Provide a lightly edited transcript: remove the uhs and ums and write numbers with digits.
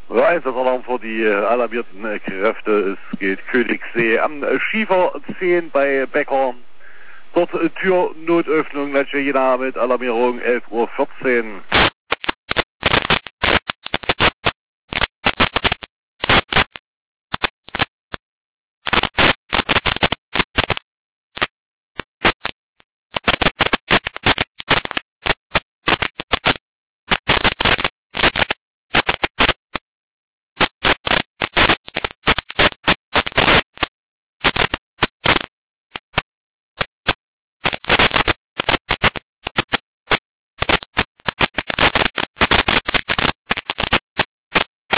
Einsatzalarm für die alarmierten Kräfte. Es geht Königssee am Schiefer 10 bei Becker. Dort Türnotöffnung, Jena mit Alarmierung 11:14 Uhr.